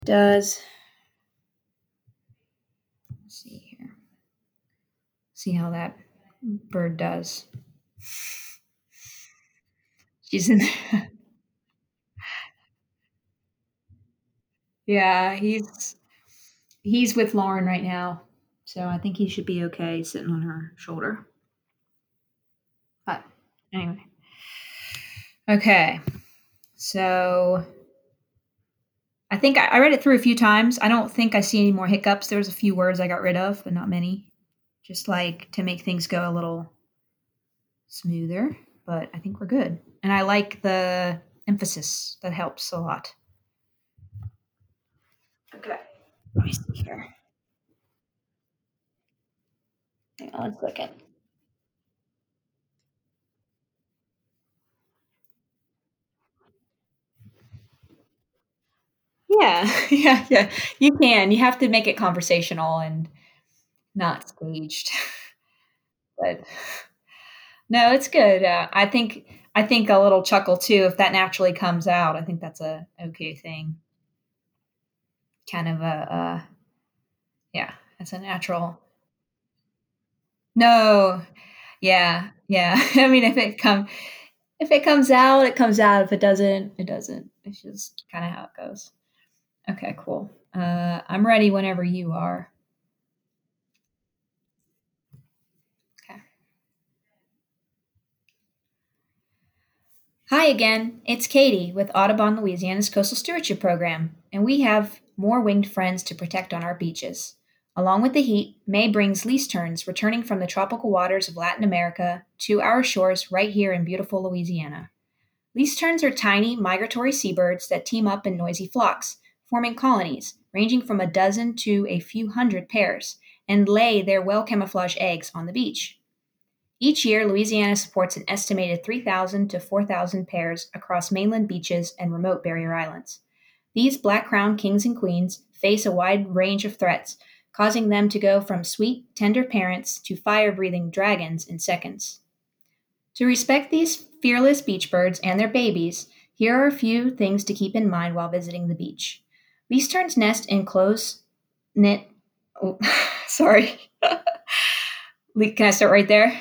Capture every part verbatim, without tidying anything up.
Does let's see here. See how that bird does. She's in Yeah, he's he's with Lauren right now. So I think he should be okay sitting on her shoulder. But anyway. Okay. So I think I, I read it through a few times. I don't think I see any more hiccups. There was a few words I got rid of, but not many. Just like to make things go a little smoother. But I think we're good. And I like the emphasis. That helps a lot. Okay. Let me see here. Hang on one second. Yeah, yeah, yeah. You can. You have to make it conversational and not staged. But no, it's good. Uh, I think I think a little chuckle too, if that naturally comes out. I think that's a okay thing. Kind of a uh, yeah, it's a natural. No, yeah, yeah. I mean, if it come if it comes out, it comes out. If it doesn't, it doesn't. It's just kind of how it goes. Okay, cool. Uh, I'm ready whenever you are. Okay. Hi again, it's Katie with Audubon Louisiana's Coastal Stewardship Program, and we have more winged friends to protect on our beaches. Along with the heat, May brings least terns returning from the tropical waters of Latin America to our shores right here in beautiful Louisiana. Least terns are tiny, migratory seabirds that team up in noisy flocks, forming colonies ranging from a dozen to a few hundred pairs, and lay their well camouflaged eggs on the beach. Each year, Louisiana supports an estimated three thousand to four thousand pairs across mainland beaches and remote barrier islands. These black crowned kings and queens face a wide range of threats, causing them to go from sweet, tender parents to fire breathing dragons in seconds. To respect these fearless beach birds and their babies, here are a few things to keep in mind while visiting the beach. Least terns nest in close knit. Oh, sorry. Can I start right there?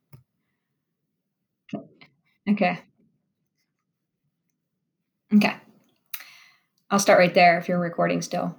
Okay. Okay. I'll start right there if you're recording still.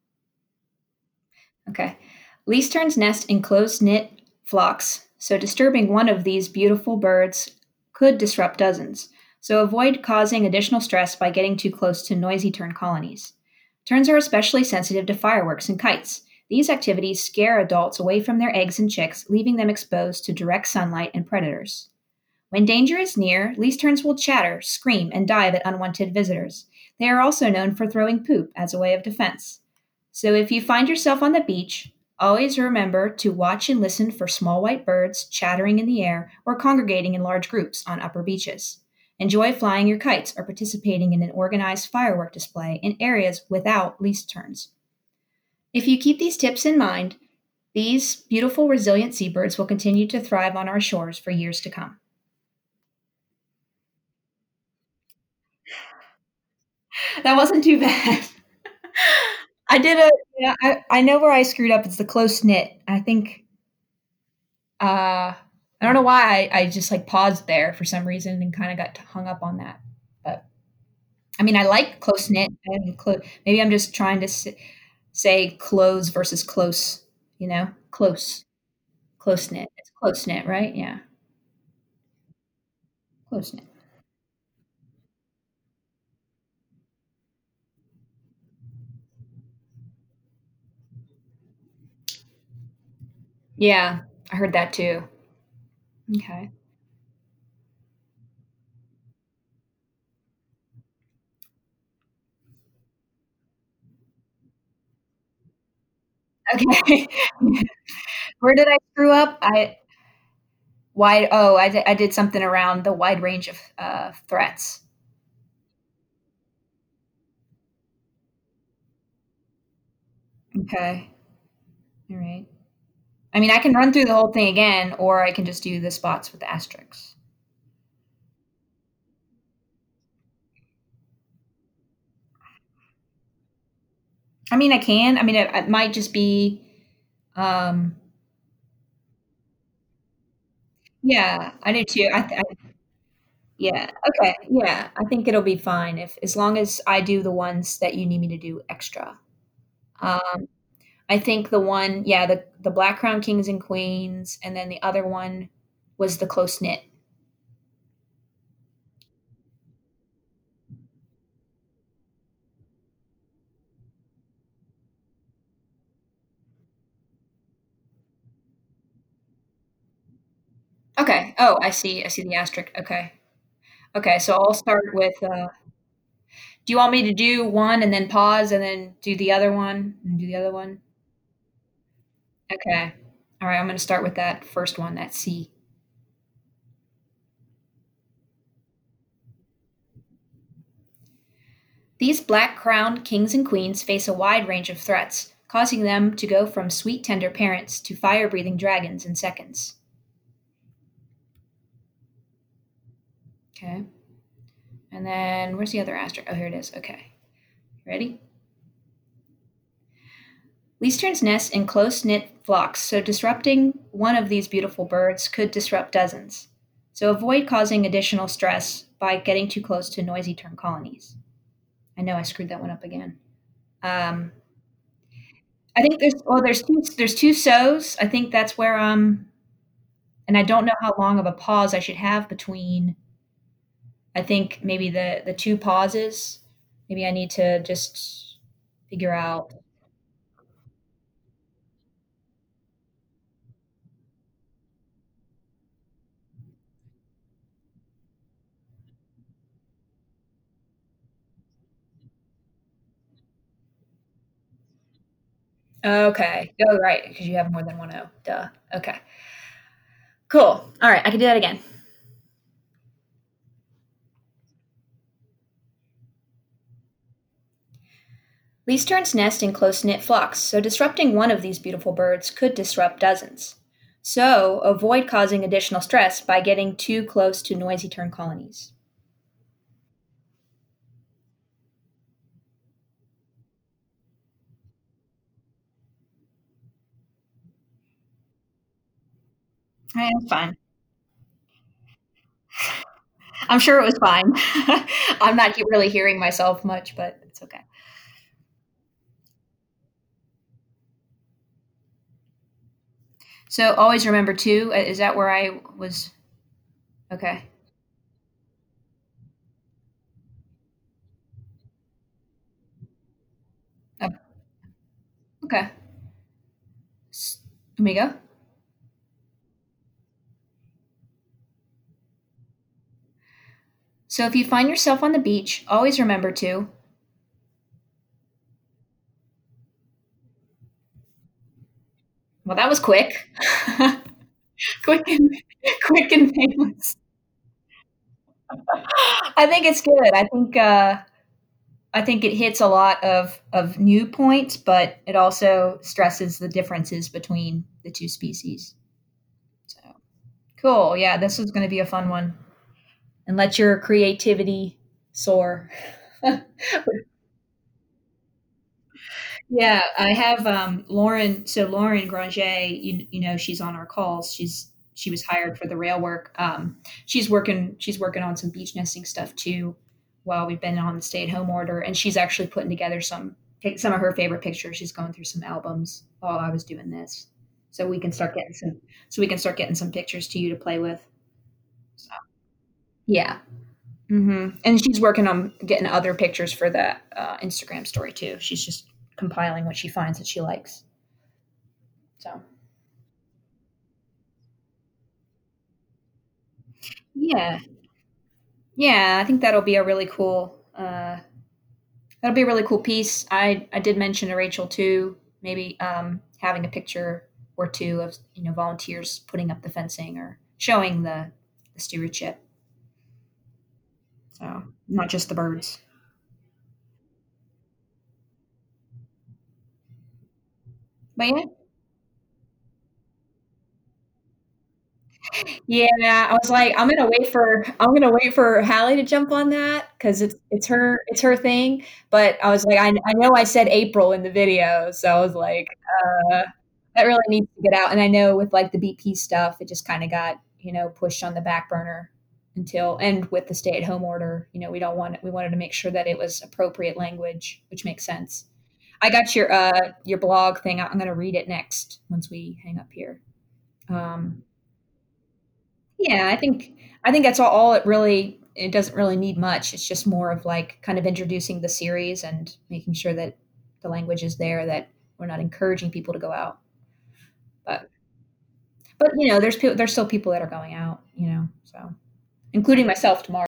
Okay. Least terns nest in close knit flocks, so disturbing one of these beautiful birds could disrupt dozens. So avoid causing additional stress by getting too close to noisy tern colonies. Terns are especially sensitive to fireworks and kites. These activities scare adults away from their eggs and chicks, leaving them exposed to direct sunlight and predators. When danger is near, least terns will chatter, scream, and dive at unwanted visitors. They are also known for throwing poop as a way of defense. So if you find yourself on the beach, always remember to watch and listen for small white birds chattering in the air or congregating in large groups on upper beaches. Enjoy flying your kites or participating in an organized firework display in areas without least terns. If you keep these tips in mind, these beautiful, resilient seabirds will continue to thrive on our shores for years to come. That wasn't too bad. I did a yeah, I, I know where I screwed up. It's the close knit. I think uh I don't know why I, I just like paused there for some reason and kind of got hung up on that. But I mean, I like close knit and clo- maybe I'm just trying to s- say close versus close, you know, close, close knit. It's close knit, right? Yeah, close knit. Yeah, I heard that too. Okay. Okay. Where did I screw up? I wide. Oh, I did, I did something around the wide range of uh, threats. Okay. All right. I mean, I can run through the whole thing again, or I can just do the spots with the asterisks. I mean, I can. I mean, it, it might just be. Um, yeah, I do too. I, I yeah. Okay. Yeah, I think it'll be fine if as long as I do the ones that you need me to do extra. Um, I think the one, yeah, the the Black Crown Kings and Queens, and then the other one was the close knit. Okay. Oh, I see. I see the asterisk. Okay. Okay. So I'll start with. Uh, do you want me to do one and then pause and then do the other one and do the other one? Okay. All right. I'm going to start with that first one. That C. These black crowned kings and queens face a wide range of threats, causing them to go from sweet, tender parents to fire breathing dragons in seconds. Okay. And then where's the other asterisk? Oh, here it is. Okay. Ready? Leastern's nest in close knit flocks, so disrupting one of these beautiful birds could disrupt dozens. So avoid causing additional stress by getting too close to noisy tern colonies. I know I screwed that one up again. Um, I think there's well, there's two there's two so's. I think that's where um, and I don't know how long of a pause I should have between. I think maybe the the two pauses. Maybe I need to just figure out. Okay. Oh, right, because you have more than one O. Duh. Okay. Cool. All right, I can do that again. Leasterns nest in close knit flocks, so disrupting one of these beautiful birds could disrupt dozens. So avoid causing additional stress by getting too close to noisy tern colonies. All right, that's fine. I'm sure it was fine. I'm not he- really hearing myself much, but it's okay. So always remember too. uh, Is that where I was? Okay. Oh, okay. S- Let me go. So if you find yourself on the beach, always remember to. Well, that was quick. quick and quick and painless. I think it's good. I think uh, I think it hits a lot of of new points, but it also stresses the differences between the two species. So cool. Yeah, this is going to be a fun one, and let your creativity soar. Yeah, I have um, Lauren. So Lauren Granger, you, you know, she's on our calls. She's she was hired for the rail work. Um, she's working she's working on some beach nesting stuff too, while we've been on the stay at home order. And she's actually putting together some some of her favorite pictures. She's going through some albums while I was doing this, so we can start getting some so we can start getting some pictures to you to play with. So, yeah. hmm And she's working on getting other pictures for that uh, Instagram story too. She's just compiling what she finds that she likes. So yeah, yeah, I think that'll be a really cool. Uh, that'll be a really cool piece. I I did mention to Rachel too, maybe um, having a picture or two of you know volunteers putting up the fencing or showing the the stewardship. So not just the birds. But yeah, Yeah, I was like, "I'm gonna wait for I'm gonna wait for Hallie to jump on that 'cause it's it's her it's her thing." But I was like, "I I know I said April in the video," so I was like, "Uh, that really needs to get out." And I know with, like, the B P stuff, it just kinda got, you know, pushed on the back burner until and with the stay-at-home order, you know, we don't want we wanted to make sure that it was appropriate language, which makes sense. I got your, uh, your blog thing. I'm gonna read it next once we hang up here. Um Yeah, I think I think that's all all it really it doesn't really need much. It's just more of, like, kind of introducing the series and making sure that the language is there, that we're not encouraging people to go out. But but, you know, there's peo there's still people that are going out, you know, so including myself tomorrow.